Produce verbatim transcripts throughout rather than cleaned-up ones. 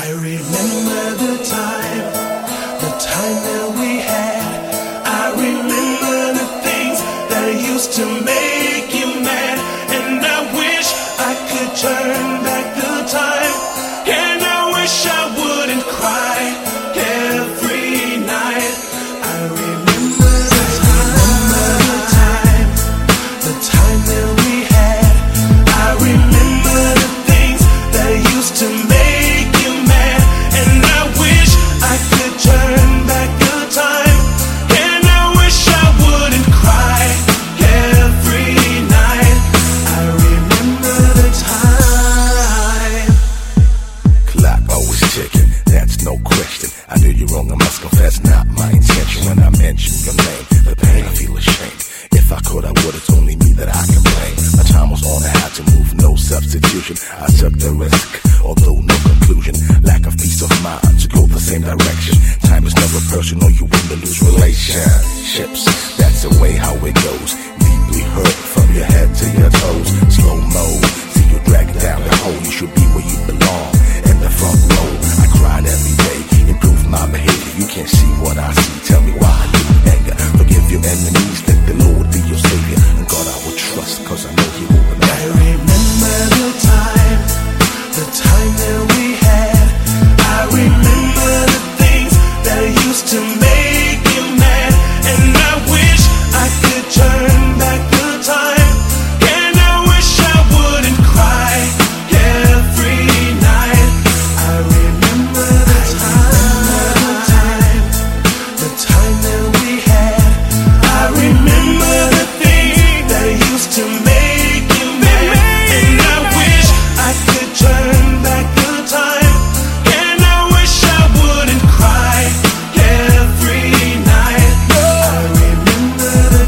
I remember the time, the time that we had. I remember the things that used to make you mad. And I wish I could turn back the time. And I wish I wouldn't cry every night. I remember the time, the time that we had. I remember the things that used to make you mad. And I wish I could turn back the time. And I wish I wouldn't cry every night. I remember the time. Clock always ticking, that's no question. I knew you wrong, I must confess, not my intention. When I mention your name, the pain, I feel ashamed. If I could, I would, it's only me that I can blame. My time was on, I had to move, no substitution. I took the risk, although no conclusion. Lack of peace of mind to go the same direction. Time is never personal, you win to lose relationships. That's the way how it goes. Deeply hurt from your head to your toes. Slow mo, see you dragging down the hole. You should be where you belong, in the front row. I cried every day, improve my behavior. You can't see what I see, tell me why you anger. Forgive your enemies, let the Lord be your savior. And God I will trust, cause I know he will remember. I remember the time, the time that we had. I remember the things that used to make you mad. And I wish I could turn back the time. And I wish I wouldn't cry every night. I remember the time, the time that we had. I remember the things that used to make you mad. And I wish I could turn back the time. And I wish I wouldn't cry every night. I remember the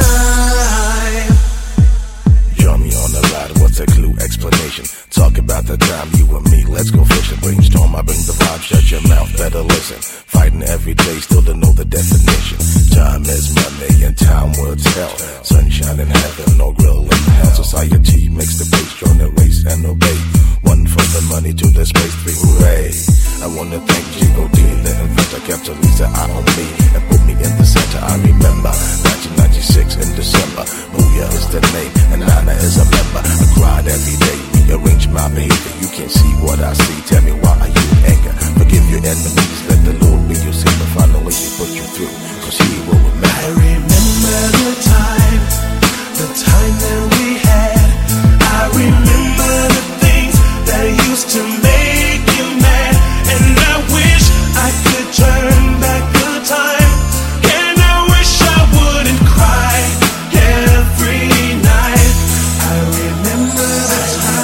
time. Join me on the ride, what's a clue explanation? Talk about the time you and me, let's go fishing. Brainstorm, I bring the vibe, shut your mouth, better listen. Fighting every day, still to know the definition. Time is money and time will tell. Sunshine in heaven, no grill in hell. Society makes the base, join the race and obey. One for the money, two the space, three hooray. I wanna thank G O D, the inventor, kept Lisa eye on me and put me in the center. I remember nineteen ninety-six in December. Booyah is the name and Nana is a member. I cried every day, rearrange my behavior. You can't see what I see, tell me why are you in anger? Forgive your enemies, let the Lord be your savior. Find a way to put you through, cause he will remember. I remember the time, the time that we had. I remember the things that used to make you mad. And I wish I could turn back the time. And I wish I wouldn't cry every night. I remember the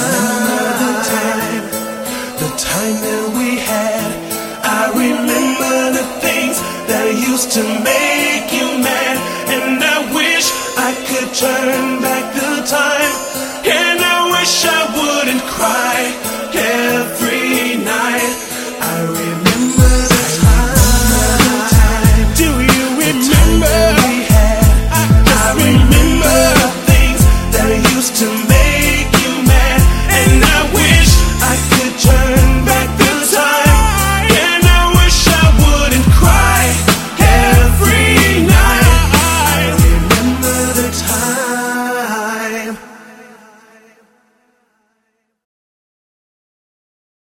time, the time that we had. I remember the things that used to make you mad. And I wish I could turn